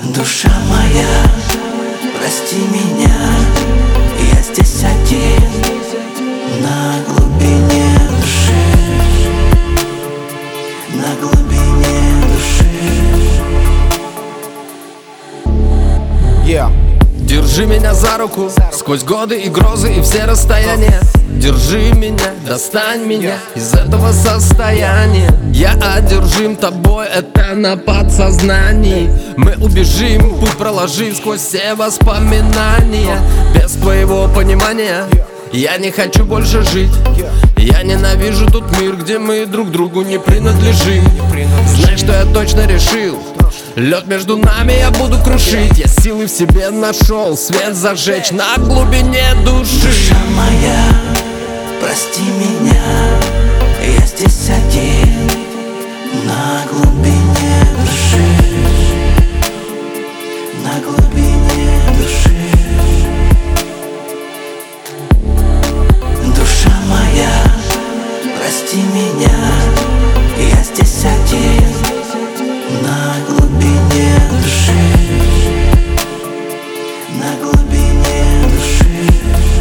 Душа моя, прости меня, я здесь один, на глубине души, на глубине души. Держи меня за руку сквозь годы и грозы и все расстояния. Держи меня, достань меня из этого состояния. Я одержим тобой, это на подсознании. Мы убежим, путь проложив сквозь все воспоминания. Без твоего понимания я не хочу больше жить. Я ненавижу тот мир, где мы друг другу не принадлежим. Знай, что я точно решил: лед между нами я буду крушить. Я силы в себе нашел, свет зажечь на глубине души. Душа моя, прости меня, я здесь один, на глубине души, на глубине души. Душа моя, прости меня, я здесь один, на глубине души, на глубине души.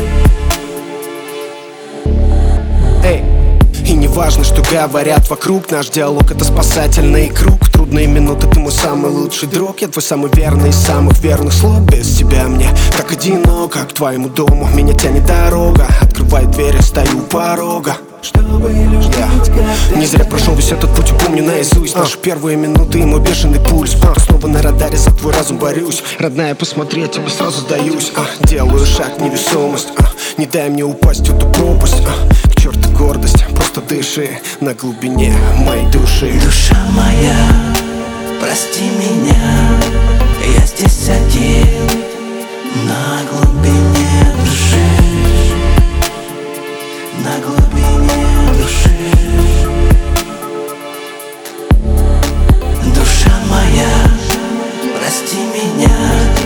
И не важно, что говорят вокруг, наш диалог — это спасательный круг. Трудные минуты, ты мой самый лучший друг, я твой самый верный из самых верных слуг. Без тебя мне так одиноко, к твоему дому меня тянет дорога. Открывай дверь, я стою у порога. Не зря прошел весь этот путь и помню наизусть наши первые минуты и мой бешеный пульс. Пока снова на радаре за твой разум борюсь. Родная, посмотри, я тебе сразу сдаюсь. Делаю шаг в невесомость, не дай мне упасть в эту пропасть. К черту гордость, просто дыши на глубине моей души. Душа моя, прости меня, я здесь один, на глубине души, на глубине души. Душа моя, прости меня,